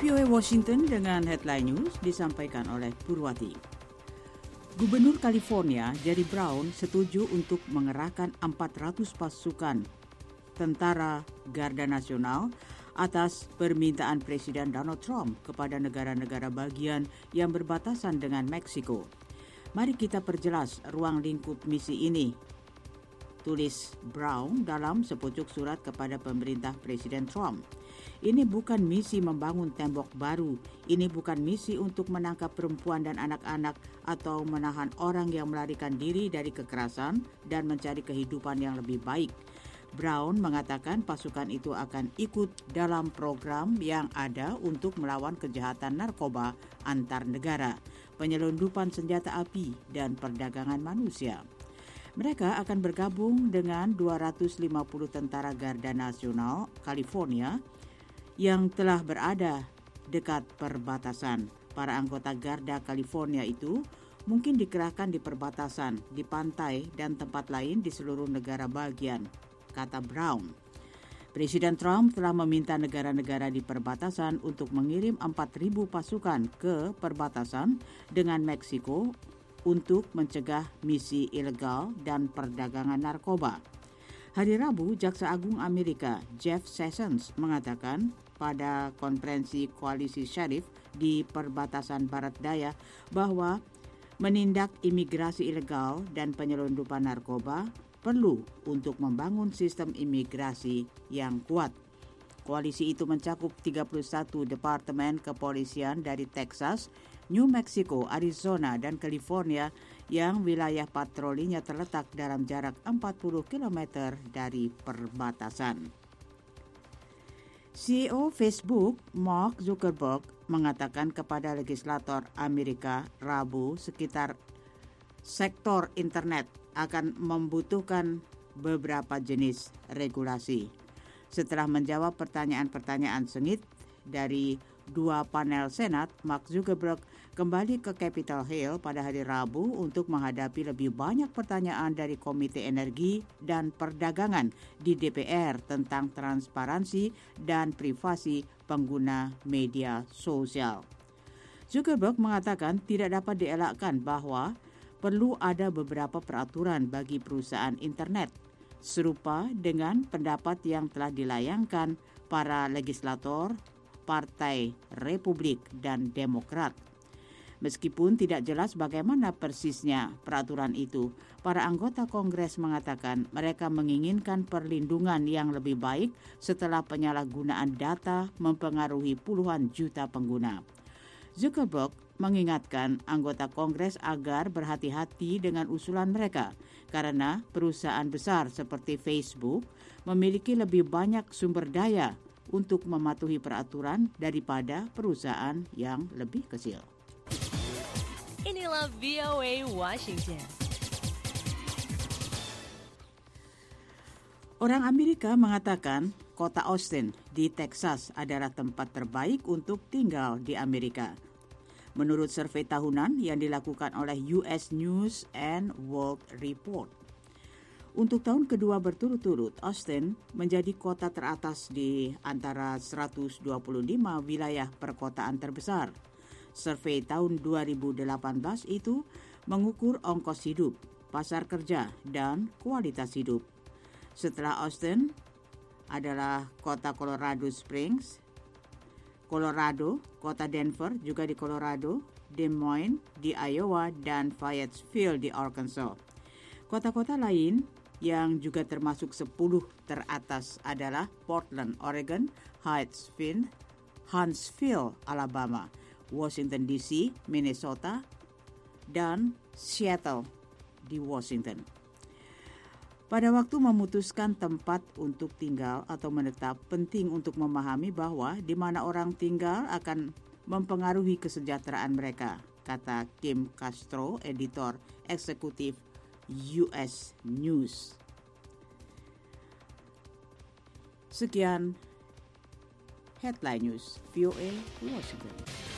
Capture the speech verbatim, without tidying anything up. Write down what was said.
V O A Washington dengan headline news disampaikan oleh Purwati. Gubernur California, Jerry Brown, setuju untuk mengerahkan empat ratus pasukan tentara Garda Nasional atas permintaan Presiden Donald Trump kepada negara-negara bagian yang berbatasan dengan Meksiko. Mari kita perjelas ruang lingkup misi ini, tulis Brown dalam sepucuk surat kepada pemerintah Presiden Trump. Ini bukan misi membangun tembok baru, ini bukan misi untuk menangkap perempuan dan anak-anak atau menahan orang yang melarikan diri dari kekerasan dan mencari kehidupan yang lebih baik. Brown mengatakan pasukan itu akan ikut dalam program yang ada untuk melawan kejahatan narkoba antar negara, penyelundupan senjata api, dan perdagangan manusia. Mereka akan bergabung dengan dua ratus lima puluh tentara Garda Nasional California yang telah berada dekat perbatasan. Para anggota Garda California itu mungkin dikerahkan di perbatasan, di pantai, dan tempat lain di seluruh negara bagian, kata Brown. Presiden Trump telah meminta negara-negara di perbatasan untuk mengirim empat ribu pasukan ke perbatasan dengan Meksiko untuk mencegah misi ilegal dan perdagangan narkoba. Hari Rabu, Jaksa Agung Amerika Jeff Sessions mengatakan pada konferensi koalisi syarif di perbatasan Barat Daya bahwa menindak imigrasi ilegal dan penyelundupan narkoba perlu untuk membangun sistem imigrasi yang kuat. Koalisi itu mencakup tiga puluh satu departemen kepolisian dari Texas, New Mexico, Arizona, dan California yang wilayah patrolinya terletak dalam jarak empat puluh kilometer dari perbatasan. C E O Facebook, Mark Zuckerberg, mengatakan kepada legislator Amerika Rabu sekitar sektor internet akan membutuhkan beberapa jenis regulasi. Setelah menjawab pertanyaan-pertanyaan sengit dari dua panel Senat, Mark Zuckerberg kembali ke Capitol Hill pada hari Rabu untuk menghadapi lebih banyak pertanyaan dari Komite Energi dan Perdagangan di D P R tentang transparansi dan privasi pengguna media sosial. Zuckerberg mengatakan tidak dapat dielakkan bahwa perlu ada beberapa peraturan bagi perusahaan internet, serupa dengan pendapat yang telah dilayangkan para legislator Partai Republik dan Demokrat. Meskipun tidak jelas bagaimana persisnya peraturan itu, para anggota Kongres mengatakan mereka menginginkan perlindungan yang lebih baik setelah penyalahgunaan data mempengaruhi puluhan juta pengguna. Zuckerberg mengingatkan anggota Kongres agar berhati-hati dengan usulan mereka karena perusahaan besar seperti Facebook memiliki lebih banyak sumber daya untuk mematuhi peraturan daripada perusahaan yang lebih kecil. Inilah V O A Washington. Orang Amerika mengatakan kota Austin di Texas adalah tempat terbaik untuk tinggal di Amerika. Menurut survei tahunan yang dilakukan oleh U S News and World Report. Untuk tahun kedua berturut-turut, Austin menjadi kota teratas di antara seratus dua puluh lima wilayah perkotaan terbesar. Survei tahun dua ribu delapan belas itu mengukur ongkos hidup, pasar kerja, dan kualitas hidup. Setelah Austin adalah kota Colorado Springs, Colorado, kota Denver juga di Colorado, Des Moines di Iowa, dan Fayetteville di Arkansas. Kota-kota lain yang juga termasuk sepuluh teratas adalah Portland, Oregon, Hyattsville, Huntsville, Alabama, Washington D C, Minnesota, dan Seattle di Washington. Pada waktu memutuskan tempat untuk tinggal atau menetap, penting untuk memahami bahwa di mana orang tinggal akan mempengaruhi kesejahteraan mereka, kata Kim Castro, editor eksekutif U S News. Sekian Headline News V O A Washington.